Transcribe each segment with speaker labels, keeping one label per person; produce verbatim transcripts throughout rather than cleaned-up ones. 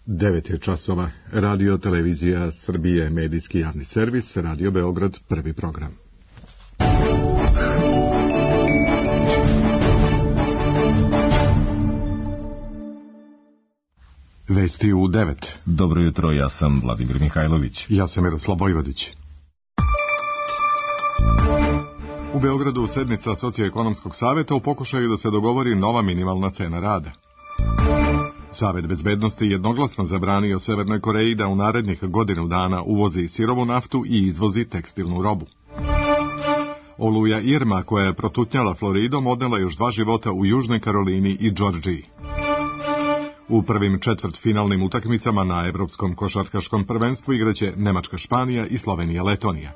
Speaker 1: devet je časova. Radio Televizija Srbije, medijski javni servis, Radio Beograd, prvi program. Vesti u devet.
Speaker 2: Dobro jutro, ja sam Vladimir Mihajlović.
Speaker 1: Ja sam Miroslav Vojvodić. U Beogradu sednica Socioekonomskog saveta u pokušaju da se dogovori nova minimalna cena rada. Savet bezbednosti jednoglasno zabranio Severnoj Koreji da u narednih godinu dana uvozi sirovu naftu i izvozi tekstilnu robu. Oluja Irma, koja je protutnjala Floridom, odnela još dva života u Južnoj Karolini i Džordžiji. U prvim četvrtfinalnim utakmicama na Evropskom košarkaškom prvenstvu igraće Nemačka Španija i Slovenija Letonija.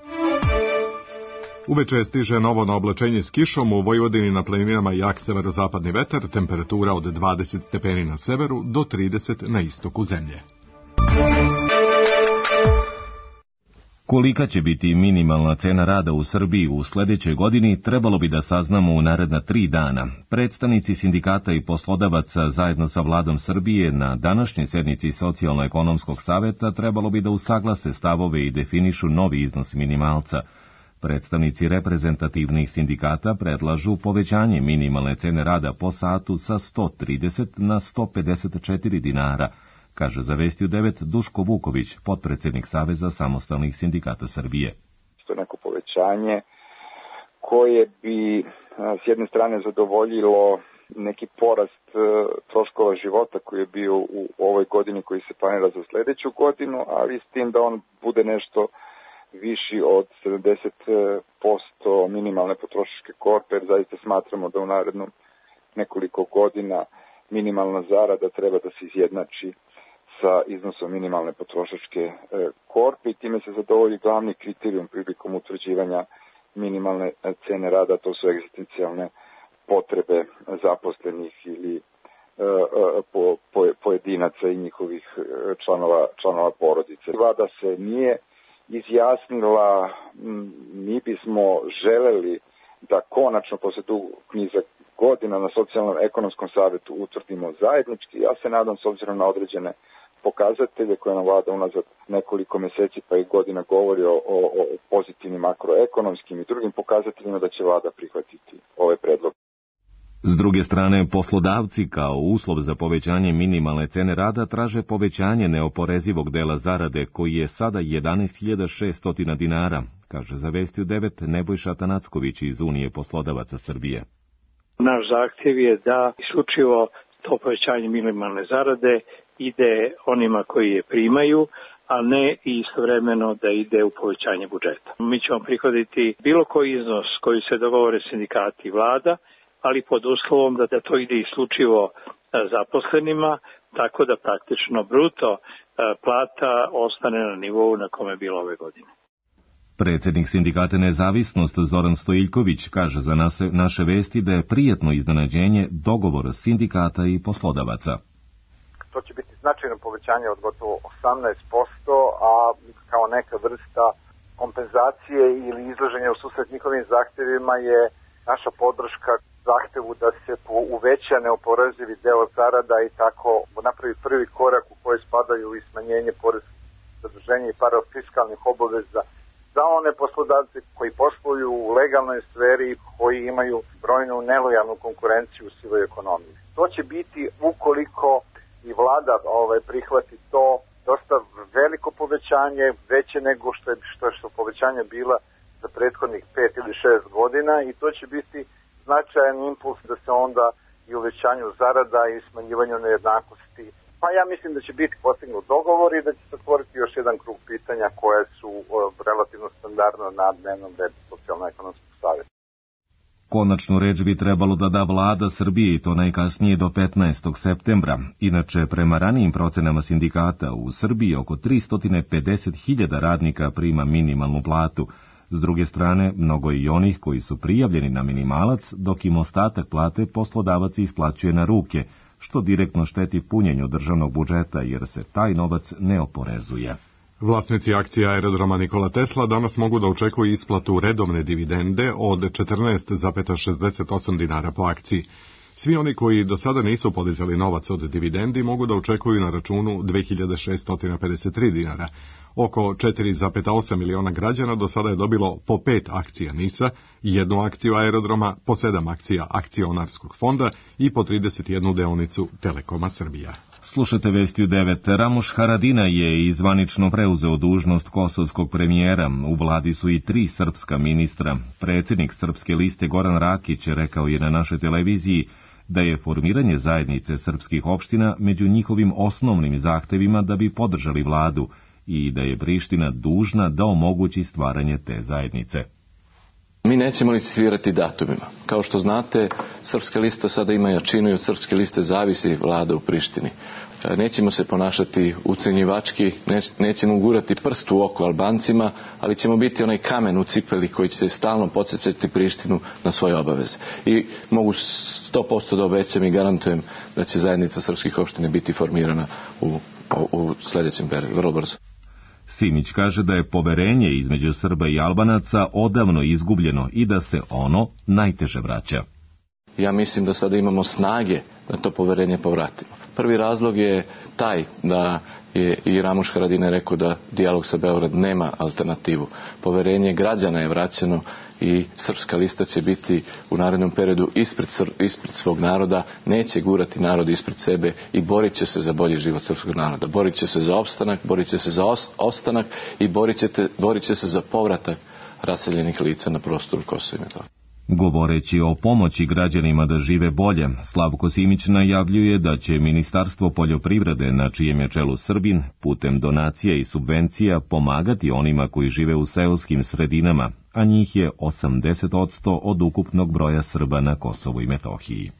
Speaker 1: Uveče stiže novo naoblačenje s kišom, u Vojvodini na planinama jak severozapadni vetar, temperatura od dvadeset stepeni na severu do trideset na istoku zemlje.
Speaker 2: Kolika će biti minimalna cena rada u Srbiji u sljedećoj godini, trebalo bi da saznamo u naredna tri dana. Predstavnici sindikata i poslodavaca zajedno sa vladom Srbije na današnjoj sednici Socijalno-ekonomskog saveta trebalo bi da usaglase stavove i definišu novi iznos minimalca. Predstavnici reprezentativnih sindikata predlažu povećanje minimalne cene rada po satu sa sto trideset na sto pedeset četiri dinara, kaže za Vesti u devet Duško Vuković, potpredsjednik Saveza samostalnih sindikata Srbije.
Speaker 3: To je neko povećanje koje bi s jedne strane zadovoljilo neki porast troškova života koji je bio u ovoj godini koji se planira za sljedeću godinu, ali s tim da on bude nešto viši od sedamdeset posto minimalne potrošačke korpe, jer zaista smatramo da u narednom nekoliko godina minimalna zarada treba da se izjednači sa iznosom minimalne potrošačke korpe i time se zadovolji glavni kriterijum prilikom utvrđivanja minimalne cene rada, to su egzistencijalne potrebe zaposlenih ili po, po, pojedinaca i njihovih članova, članova porodice. Vlada se nije izjasnila, mi bismo želeli da konačno posle dugog niza godina na socijalno-ekonomskom savetu utvrdimo zajednički. Ja se nadam, s obzirom na određene pokazatelje koje nam vlada unazad nekoliko meseci pa i godina govori o, o, o pozitivnim makroekonomskim i drugim pokazateljima, da će vlada prihvatiti ove predloge.
Speaker 2: S druge strane, poslodavci kao uslov za povećanje minimalne cene rada traže povećanje neoporezivog dela zarade koji je sada jedanaest hiljada šesto dinara, kaže za Vesti u devet Nebojša Tanacković iz Unije poslodavaca Srbije.
Speaker 4: Naš zahtjev je da isključivo to povećanje minimalne zarade ide onima koji je primaju, a ne istovremeno da ide u povećanje budžeta. Mi ćemo prihvatiti bilo koji iznos koji se dogovore sindikati i vlada, ali pod uslovom da, da to ide isključivo zaposlenima, tako da praktično bruto plata ostane na nivou na kome je bilo ove godine.
Speaker 2: Predsjednik sindikata Nezavisnost Zoran Stojiljković kaže za naše, naše vesti da je prijatno iznenađenje dogovor sindikata i poslodavaca.
Speaker 5: To će biti značajno povećanje od gotovo osamnaest posto, a kao neka vrsta kompenzacije ili izlaženja u susret njihovim zahtjevima je naša podrška zahtevu da se uveća neoporezivi deo zarada i tako napravi prvi korak u koji spadaju i smanjenje poreskih zaduženja i parafiskalnih obaveza za one poslodavce koji posluju u legalnoj sferi, koji imaju brojnu nelojalnu konkurenciju u sivoj ekonomiji. To će biti, ukoliko i vlada ovaj, prihvati to, dosta veliko povećanje, veće nego što je što, što povećanje bila za prethodnih pet ili šest godina i to će biti značajan impuls da se onda i uvećanju zarada i smanjivanju nejednakosti. Pa ja mislim da će biti postignut dogovor i da će se otvoriti još jedan krug pitanja koje su uh, relativno standardno na dnevnom redu Socijalno-ekonomskog saveta.
Speaker 2: Konačnu reč bi trebalo da da vlada Srbije i to najkasnije do petnaestog septembra. Inače, prema ranijim procenama sindikata, u Srbiji oko tristo pedeset hiljada radnika prima minimalnu platu. S druge strane, mnogo je i onih koji su prijavljeni na minimalac, dok im ostatak plate poslodavac isplaćuje na ruke, što direktno šteti punjenju državnog budžeta jer se taj novac ne oporezuje.
Speaker 1: Vlasnici akcija aerodroma Nikola Tesla danas mogu da očekuju isplatu redovne dividende od četrnaest zarez šezdeset osam dinara po akciji. Svi oni koji do sada nisu podizali novac od dividendi mogu da očekuju na računu dve hiljade šeststo pedeset tri dinara. Oko četiri zarez osam miliona građana do sada je dobilo po pet akcija NIS-a, jednu akciju aerodroma, po sedam akcija akcionarskog fonda i po trideset jednu deonicu Telekoma Srbija.
Speaker 2: Slušajte vesti u devet. Ramuš Haradinaj je izvanično preuzeo dužnost kosovskog premijera. U vladi su i tri srpska ministra. Predsjednik Srpske liste Goran Rakić rekao je na našoj televiziji da je formiranje zajednice srpskih opština među njihovim osnovnim zahtevima da bi podržali vladu i da je Priština dužna da omogući stvaranje te zajednice.
Speaker 6: Mi nećemo licitirati datumima. Kao što znate, Srpska lista sada ima jačinu i od Srpske liste zavisi vlada u Prištini. Nećemo se ponašati ucenjivački, nećemo gurati prst u oko Albancima, ali ćemo biti onaj kamen u cipeli koji će se stalno podsjećati Prištinu na svoje obaveze. I mogu sto posto da obećam i garantujem da će zajednica srpskih opština biti formirana u, u sljedećem periodu, vrlo brzo.
Speaker 2: Simić kaže da je poverenje između Srba i Albanaca odavno izgubljeno i da se ono najteže vraća.
Speaker 6: Ja mislim da sada imamo snage da to poverenje povratimo. Prvi razlog je taj da je i Ramuš Haradinaj rekao da dijalog sa Beograd nema alternativu. Poverenje građana je vraćeno i Srpska lista će biti u narednom periodu ispred, ispred svog naroda, neće gurati narod ispred sebe i borit će se za bolji život srpskog naroda. Borit će se za opstanak, borit će se za ostanak i borit, ćete, borit će se za povratak raseljenih lica na prostoru Kosova i Metohije.
Speaker 2: Govoreći o pomoći građanima da žive bolje, Slavko Simić najavljuje da će Ministarstvo poljoprivrede, na čijem je čelu Srbin, putem donacija i subvencija pomagati onima koji žive u seoskim sredinama, a njih je osamdeset posto od ukupnog broja Srba na Kosovu i Metohiji.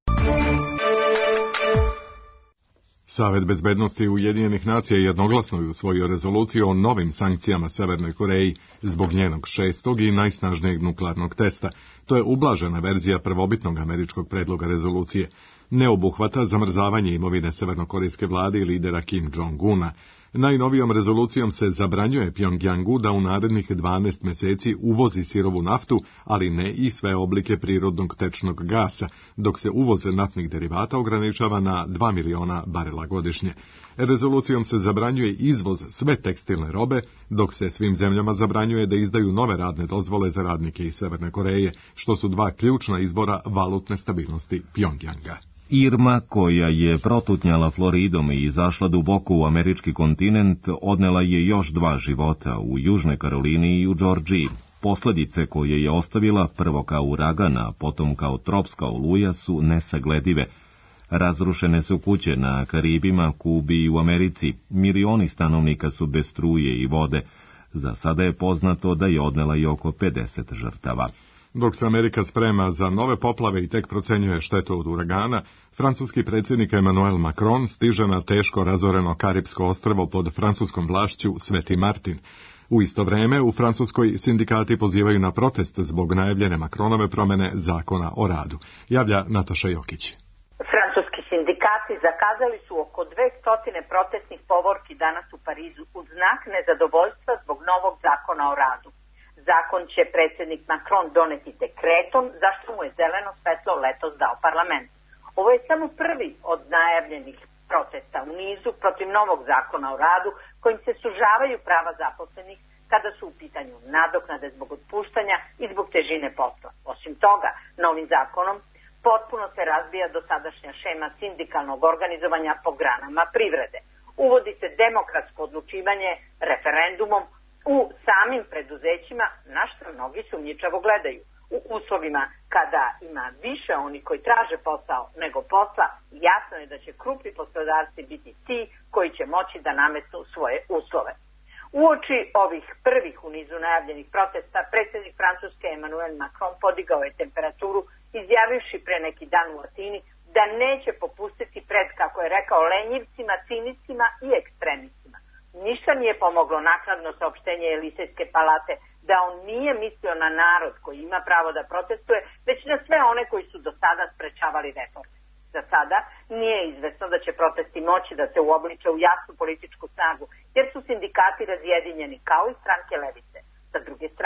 Speaker 1: Savet bezbednosti Ujedinjenih nacija jednoglasno je usvojio rezoluciju o novim sankcijama Severnoj Koreji zbog njenog šestog i najsnažnijeg nuklearnog testa. To je ublažena verzija prvobitnog američkog predloga rezolucije. Ne obuhvata zamrzavanje imovine severnokorejske vlade i lidera Kim Jong-una. Najnovijom rezolucijom se zabranjuje Pjongjangu da u narednih dvanaest mjeseci uvozi sirovu naftu, ali ne i sve oblike prirodnog tečnog gasa, dok se uvoz naftnih derivata ograničava na dva miliona barela godišnje. Rezolucijom se zabranjuje izvoz sve tekstilne robe, dok se svim zemljama zabranjuje da izdaju nove radne dozvole za radnike iz Severne Koreje, što su dva ključna izbora valutne stabilnosti Pjongjanga.
Speaker 2: Irma, koja je protutnjala Floridom i izašla duboko u američki kontinent, odnela je još dva života u Južnoj Karolini i u Džordžiji. Posljedice koje je ostavila, prvo kao uragan, a potom kao tropska oluja, su nesagledive. Razrušene su kuće na Karibima, Kubi i u Americi. Milioni stanovnika su bez struje i vode. Za sada je poznato da je odnela i oko pedeset žrtava.
Speaker 1: Dok se Amerika sprema za nove poplave i tek procenjuje štetu od uragana, francuski predsjednik Emmanuel Macron stiže na teško razoreno Karipsko ostrvo pod francuskom vlašću Sveti Martin. U isto vrijeme u Francuskoj sindikati pozivaju na protest zbog najavljene Macronove promjene zakona o radu. Javlja Nataša Jokić.
Speaker 7: Francuski sindikati zakazali su oko dvesta protestnih povorki danas u Parizu uz znak nezadovoljstva zbog novog zakona o radu. Zakon će predsjednik Macron doneti dekretom, zašto mu je zeleno svetlo letos dao parlament. Ovo je samo prvi od najavljenih protesta u nizu protiv novog zakona o radu kojim se sužavaju prava zaposlenih kada su u pitanju nadoknade zbog otpuštanja i zbog težine posla. Osim toga, novim zakonom potpuno se razbija dosadašnja šema sindikalnog organizovanja po granama privrede. Uvodi se demokratsko odlučivanje referendumom u samim preduzećima, na što mnogi sumnjičavo gledaju. U uslovima kada ima više oni koji traže posao nego posla, jasno je da će krupni poslodavci biti ti koji će moći da nametnu svoje uslove. Uoči ovih prvih u nizu najavljenih protesta, predsjednik Francuske Emmanuel Macron podigao je temperaturu, izjavivši pre neki dan u Atini da neće popustiti pred, kako je rekao, lenjivcima, cinicima i ekstremistima. Ništa nije pomoglo naknadno saopštenje Elisejske palate da on nije mislio na narod koji ima pravo da protestuje, već na sve one koji su do sada sprečavali reforme. Za sada nije izvesno da će protesti moći da se uobliče u jasnu političku snagu, jer su sindikati razjedinjeni kao i stranke levice. Sa druge strane,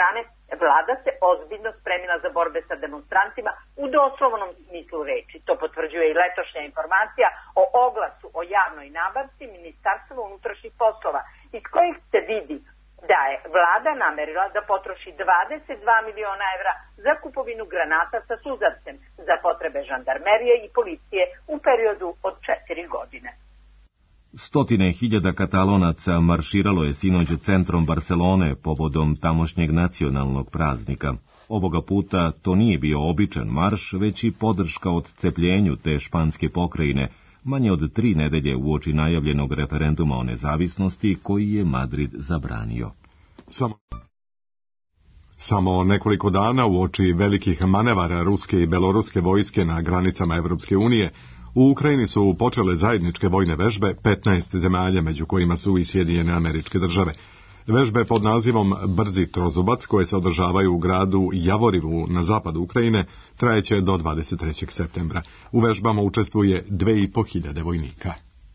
Speaker 7: Vlada se ozbiljno spremila za borbe sa demonstrantima u doslovnom smislu reči. To potvrđuje i letošnja informacija o oglasu o javnoj nabavci Ministarstva unutrašnjih poslova, iz kojih se vidi da je Vlada namerila da potroši dvadeset dva miliona evra za kupovinu granata sa suzavcem za potrebe žandarmerije i policije u periodu od četiri godine.
Speaker 2: Stotine hiljada Katalonaca marširalo je sinoć centrom Barcelone povodom tamošnjeg nacionalnog praznika. Ovoga puta to nije bio običan marš, već i podrška odcepljenju te španske pokrajine, manje od tri nedelje uoči najavljenog referenduma o nezavisnosti koji je Madrid zabranio.
Speaker 1: Samo, samo nekoliko dana uoči velikih manevara ruske i beloruske vojske na granicama Evropske unije, u Ukrajini su počele zajedničke vojne vežbe petnaest zemalja, među kojima su i Sjedinjene Američke Države. Vežbe pod nazivom Brzi trozubac, koje se održavaju u gradu Javorivu na zapadu Ukrajine, trajeće do dvadeset trećeg septembra. U vežbama učestvuje dve i po hiljade vojnika.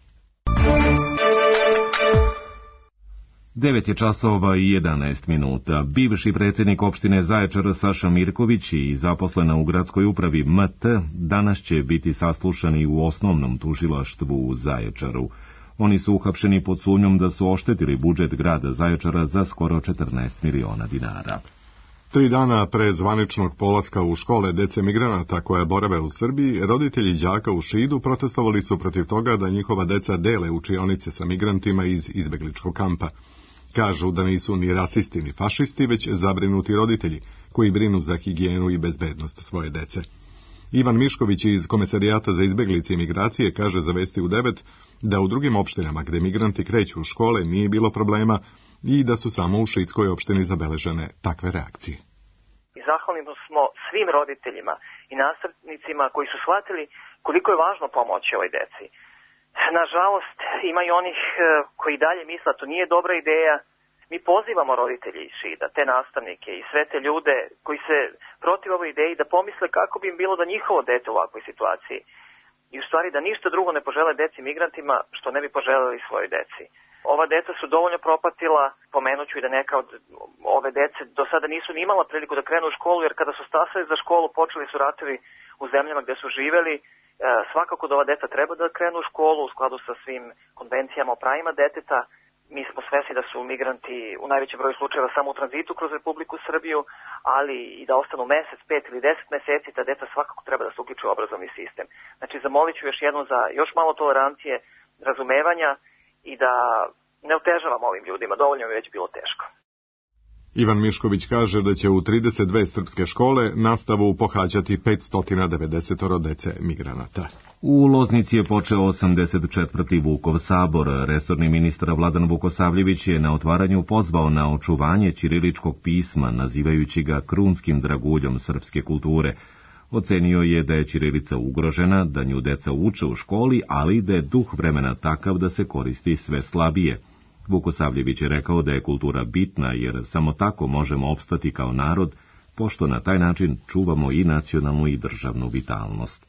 Speaker 2: Devet je časova i jedanaest minuta. Bivši predsjednik opštine Zaječar Saša Mirković i zaposlena u gradskoj upravi M T danas će biti saslušani u osnovnom tužilaštvu u Zaječaru. Oni su uhapšeni pod sumnjom da su oštetili budžet grada Zaječara za skoro četrnaest miliona dinara.
Speaker 1: Tri dana pre zvaničnog polaska u škole dece migranata koja borave u Srbiji, roditelji đaka u Šidu protestovali su protiv toga da njihova deca dele učionice sa migrantima iz izbegličkog kampa. Kažu da nisu ni rasisti ni fašisti, već zabrinuti roditelji koji brinu za higijenu i bezbednost svoje dece. Ivan Mišković iz Komesarijata za izbeglice i migracije kaže za Vesti u devet da u drugim opštinama gde migranti kreću u škole nije bilo problema i da su samo u Šidskoj opštini zabeležene takve reakcije.
Speaker 8: I zahvalni smo svim roditeljima i nastavnicima koji su shvatili koliko je važno pomoći ovoj deci. Nažalost, ima i onih koji dalje misle da to nije dobra ideja. Mi pozivamo roditelji iz Šida, te nastavnike i sve te ljude koji se protiv ovoj ideji da pomisle kako bi im bilo da njihovo dete u ovakvoj situaciji. I u stvari da ništa drugo ne požele deci migrantima što ne bi poželjeli svojoj deci. Ova deca su dovoljno propatila, pomenuću i da neka od ove dece do sada nisu ni imala priliku da krenu u školu, jer kada su stasali za školu počeli su ratovi u zemljama gde su živeli. E, svakako da ova deca treba da krenu u školu u skladu sa svim konvencijama o pravima deteta. Mi smo svesni da su migranti u najvećem broju slučajeva samo u tranzitu kroz Republiku Srbiju, ali i da ostanu mesec, pet ili deset meseci, ta deca svakako treba da se uključu u obrazovni sistem. Znači, zamolit ću još jednom za još malo tolerancije, razumevanja i da ne otežavamo ovim ljudima, dovoljno je već bilo teško.
Speaker 1: Ivan Mišković kaže da će u trideset dve srpske škole nastavu pohađati petsto devedeset dece migranata.
Speaker 2: U Loznici je počeo osamdeset četvrti Vukov sabor. Resorni ministar Vladan Vukosavljević je na otvaranju pozvao na očuvanje ćiriličkog pisma, nazivajući ga krunskim draguljom srpske kulture. Ocenio je da je ćirilica ugrožena, da nju deca uče u školi, ali da je duh vremena takav da se koristi sve slabije. Vukosavljević je rekao da je kultura bitna, jer samo tako možemo opstati kao narod, pošto na taj način čuvamo i nacionalnu i državnu vitalnost.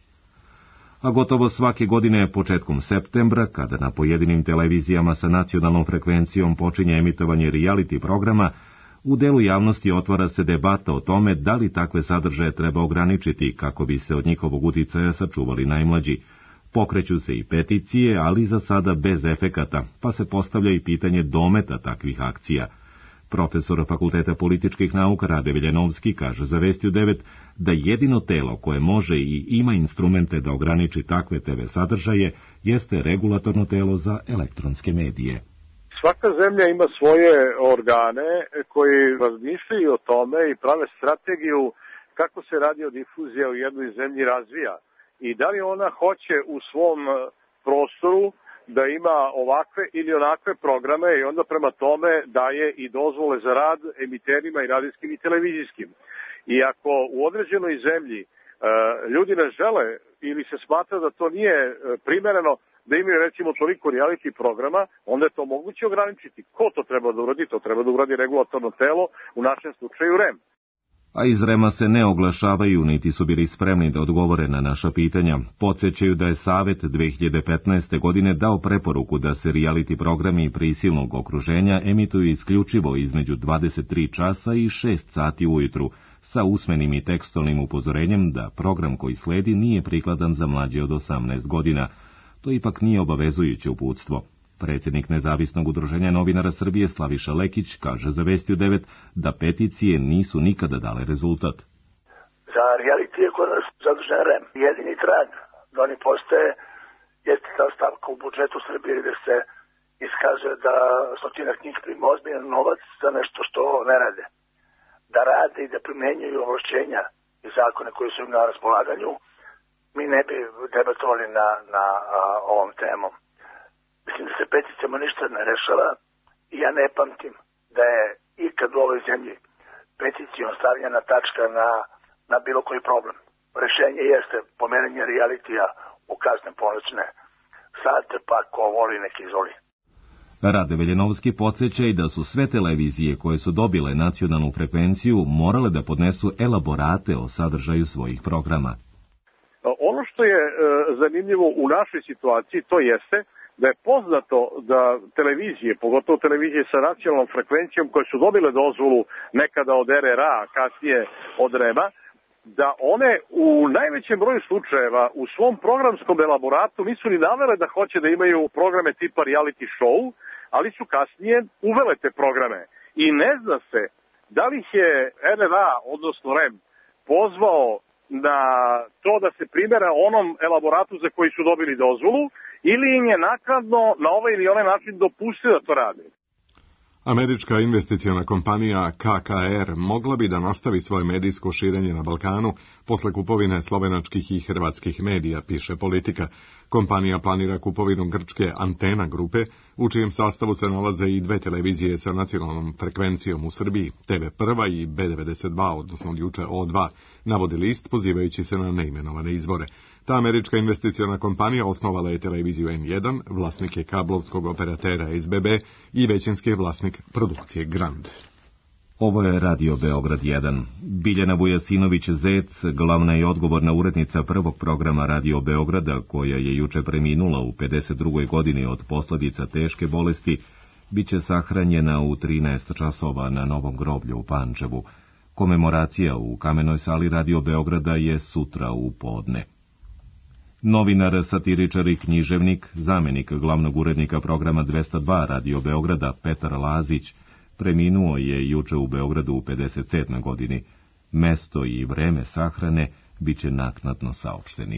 Speaker 2: A gotovo svake godine početkom septembra, kada na pojedinim televizijama sa nacionalnom frekvencijom počinje emitovanje reality programa, u delu javnosti otvara se debata o tome da li takve sadržaje treba ograničiti kako bi se od njihovog uticaja sačuvali najmlađi. Pokreću se i peticije, ali za sada bez efekata, pa se postavlja i pitanje dometa takvih akcija. Profesor Fakulteta političkih nauka Rade Veljanovski kaže za Vesti u devet da jedino telo koje može i ima instrumente da ograniči takve te ve sadržaje jeste regulatorno telo za elektronske medije.
Speaker 9: Svaka zemlja ima svoje organe koji razmišljaju o tome i prave strategiju kako se radiodifuzija u jednoj zemlji razvija. I da li ona hoće u svom prostoru da ima ovakve ili onakve programe i onda prema tome daje i dozvole za rad emiterima i radijskim i televizijskim. I ako u određenoj zemlji e, ljudi ne žele ili se smatra da to nije primereno da imaju recimo toliko reality programa, onda je to moguće ograničiti. Ko to treba da uradi? To treba da uradi regulatorno telo, u našem slučaju R E M.
Speaker 2: A iz REM-a se ne oglašavaju, niti su bili spremni da odgovore na naša pitanja. Podsjećaju da je Savet dve hiljade petnaeste. godine dao preporuku da se reality programi prisilnog okruženja emituju isključivo između dvadeset tri časa i šest sati ujutru, sa usmenim i tekstualnim upozorenjem da program koji sledi nije prikladan za mlađe od osamnaest godina. To ipak nije obavezujuće uputstvo. Predsjednik Nezavisnog udruženja novinara Srbije Slaviša Lekić kaže za Vesti u devet da peticije nisu nikada dale rezultat.
Speaker 10: Za reality je kod nas zadužen REM. Jedini trag da oni postoje jeste ta stavka u budžetu Srbije gde se iskaže da stotinak njih prima ozbiljan novac za nešto što ne rade. Da rade i da primenjuju ovlašćenja i zakone koji su im na raspolaganju, mi ne bi debatovali na, na a, ovom temom. Mislim da se peticijama ništa ne rešava i ja ne pamtim da je ikad u ovoj zemlji peticijom stavljena tačka na, na bilo koji problem. Rešenje jeste pomeranje realitija u kasne ponoćne sate, pa ko voli nek izvoli.
Speaker 2: Rade Veljanovski podsjeća i da su sve televizije koje su dobile nacionalnu frekvenciju morale da podnesu elaborate o sadržaju svojih programa.
Speaker 9: Ono što je e, zanimljivo u našoj situaciji to jeste da je poznato da televizije, pogotovo televizije sa nacionalnom frekvencijom koje su dobile dozvolu nekada od R R A, a kasnije od REM-a, da one u najvećem broju slučajeva u svom programskom elaboratu nisu ni navele da hoće da imaju programe tipa reality show, ali su kasnije uvele te programe. I ne zna se da li je R R A, odnosno REM, pozvao na to da se primera onom elaboratu za koji su dobili dozvolu, ili im je naknadno na ovaj ili onaj način dopustio da to rade.
Speaker 1: Američka investiciona kompanija K K R mogla bi da nastavi svoje medijsko širenje na Balkanu posle kupovine slovenačkih i hrvatskih medija, piše Politika. Kompanija planira kupovinu grčke Antena grupe, u čijem sastavu se nalaze i dve televizije sa nacionalnom frekvencijom u Srbiji, T V prva i B devedeset dva, odnosno juče O dva, navodi list pozivajući se na neimenovane izvore. Ta američka investiciona kompanija osnovala je televiziju N jedan, vlasnik je kablovskog operatera S B B i većinski je vlasnik produkcije Grand.
Speaker 2: Ovo je Radio Beograd jedan. Biljana Vujasinović-Zec, glavna i odgovorna urednica prvog programa Radio Beograda, koja je juče preminula u pedeset drugoj godini od posljedica teške bolesti, biće sahranjena u trinaest časova na Novom groblju u Pančevu. Komemoracija u Kamenoj sali Radio Beograda je sutra u podne. Novinar, satiričar i književnik, zamjenik glavnog urednika programa dvesta dva Radio Beograda Petar Lazić, preminuo je juče u Beogradu u pedeset sedmoj godini. Mesto i vreme sahrane biće naknadno saopšteni.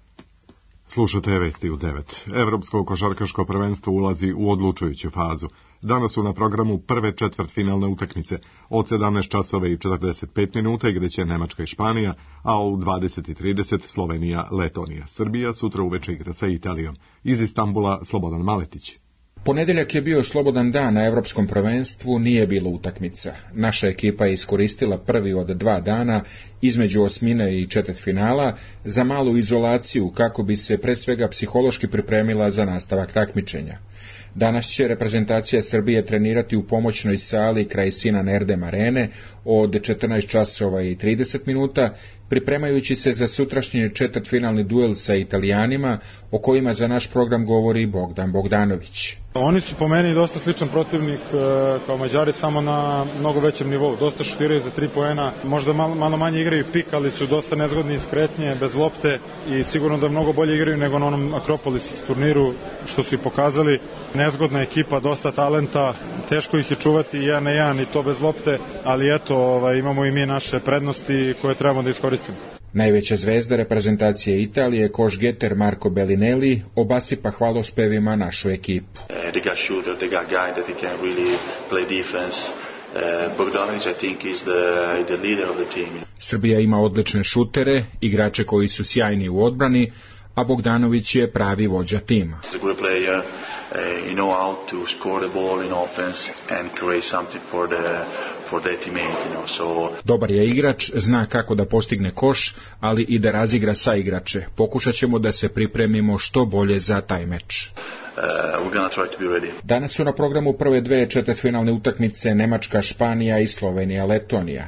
Speaker 1: Slušate Vesti u devet. Evropsko košarkaško prvenstvo ulazi u odlučujuću fazu. Danas su na programu prve četvrtfinalne utakmice. Od sedamnaest časova i četrdeset pet minuta igraće Nemačka i Španija, a u dvadeset i trideset Slovenija, Letonija. Srbija sutra uveče igra sa Italijom. Iz Istanbula Slobodan Maletić.
Speaker 11: Ponedeljak je bio slobodan dan na Evropskom prvenstvu, nije bilo utakmica. Naša ekipa je iskoristila prvi od dva dana između osmine i četvrtfinala za malu izolaciju kako bi se pred svega psihološki pripremila za nastavak takmičenja. Danas će reprezentacija Srbije trenirati u pomoćnoj sali kraj Sinan Erdem arene od četrnaest časova i trideset minuta, pripremajući se za sutrašnji četvrtfinalni duel sa Italijanima, o kojima za naš program govori Bogdan Bogdanović.
Speaker 12: Oni su po meni dosta sličan protivnik kao Mađari, samo na mnogo većem nivou. Dosta šutiraju za tri poena, možda malo, malo manje igraju pik, ali su dosta nezgodni iz kretnje, bez lopte i sigurno da mnogo bolje igraju nego na onom Akropolis turniru, što su i pokazali. Nezgodna ekipa, dosta talenta, teško ih je čuvati jedan na jedan i to bez lopte, ali eto, ovaj, imamo i mi naše prednosti koje trebamo da iskoristimo.
Speaker 11: Najveća zvezda reprezentacije Italije, košgeter Marco Bellinelli, obasipa hvalospevima našu ekipu.
Speaker 13: They got shooter, they got guy that he can really play defense. Uh, Bogdanović, I think, is the, the leader of the team.
Speaker 11: Srbija ima odlične šutere, igrače koji su sjajni u odbrani, a Bogdanović je pravi vođa tima.
Speaker 13: He's a great player. Uh, you know how to score the ball in offense and create something for the for the teammate, you know. So
Speaker 11: dobar je igrač, zna kako da postigne koš, ali i da razigra saigrače. Pokušaćemo da se pripremimo što bolje za taj meč.
Speaker 13: Uh, we're gonna try to be ready.
Speaker 11: Danas su na programu prve dve četvrtfinalne utakmice Nemačka, Španija i Slovenija, Letonija.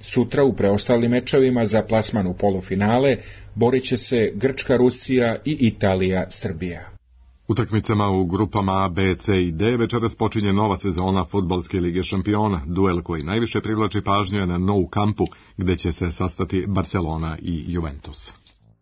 Speaker 11: Sutra u preostalim mečevima za plasman u polufinale borit će se Grčka, Rusija i Italija, Srbija.
Speaker 1: Utakmicama u grupama A, B, C i D večeras počinje nova sezona Fudbalske lige šampiona. Duel koji najviše privlači pažnju je na Nou Campu, gde će se sastati Barcelona i Juventus.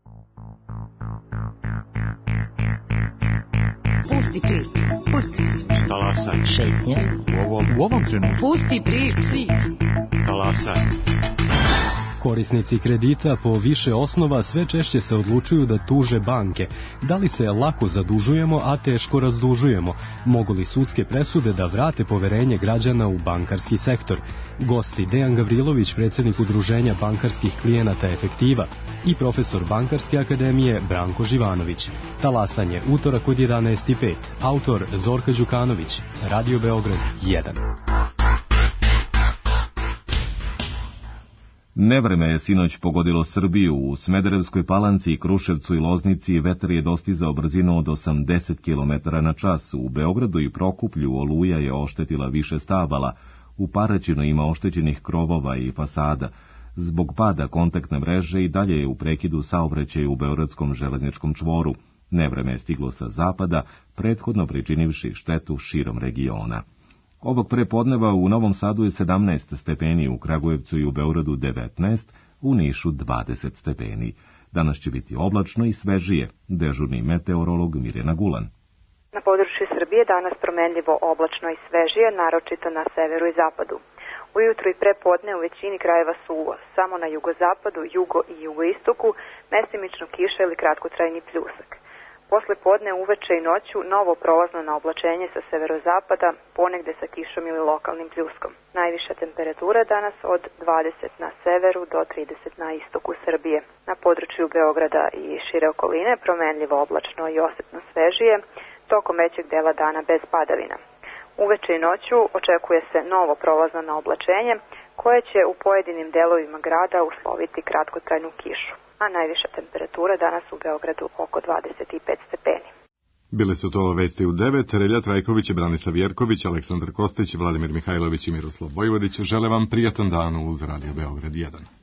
Speaker 14: Pusti prič, pusti prič.
Speaker 15: Talasaj.
Speaker 14: Šetnja.
Speaker 15: U ovom, u ovom trenutku.
Speaker 14: Pusti prič, prič.
Speaker 15: Talasaj.
Speaker 16: Korisnici kredita po više osnova sve češće se odlučuju da tuže banke. Da li se lako zadužujemo, a teško razdužujemo? Mogu li sudske presude da vrate poverenje građana u bankarski sektor? Gosti Dejan Gavrilović, predsjednik Udruženja bankarskih klijenata Efektiva, i profesor Bankarske akademije Branko Živanović. Talasanje, utorak od jedanaest i pet. Autor Zorka Đukanović. Radio Beograd jedan.
Speaker 2: Nevreme je sinoć pogodilo Srbiju. U Smederevskoj Palanci, Kruševcu i Loznici vetar je dostizao brzinu od osamdeset kilometara na čas. U Beogradu i Prokuplju oluja je oštetila više stabala. U Paraćinu ima oštećenih krovova i fasada. Zbog pada kontaktne mreže i dalje je u prekidu saobraćaj u Beogradskom železničkom čvoru. Nevreme je stiglo sa zapada, prethodno pričinivši štetu širom regiona. Ovog prepodneva u Novom Sadu je sedamnaest stepeni, u Kragujevcu i u Beogradu devetnaest, u Nišu dvadeset stepeni. Danas će biti oblačno i svežije. Dežurni meteorolog Mirjana Gulan.
Speaker 17: Na području Srbije danas promenljivo oblačno i svežije, naročito na severu i zapadu. Ujutru i prepodne u većini krajeva suvo, samo na jugozapadu, jugo i jugoistoku, mestimično kiša ili kratkotrajni pljusak. Posle podne, uveče i noću novo prolazno na oblačenje sa severozapada, ponegde sa kišom ili lokalnim pljuskom. Najviša temperatura danas od dvadeset na severu do trideset na istoku Srbije. Na području Beograda i šire okoline promenljivo oblačno i osetno svežije, tokom većeg dela dana bez padavina. Uveče i noću očekuje se novo prolazno na oblačenje, koje će u pojedinim delovima grada usloviti kratkotrajnu kišu. A najviša temperatura danas u Beogradu oko dvadeset pet stepeni.
Speaker 1: Bile su to vesti u devet. Relja Trajković, Branislav Jerković, Aleksandar Kostić, Vladimir Mihajlović i Miroslav Vojvodić žele vam prijatan dan uz Radio Beograd jedan.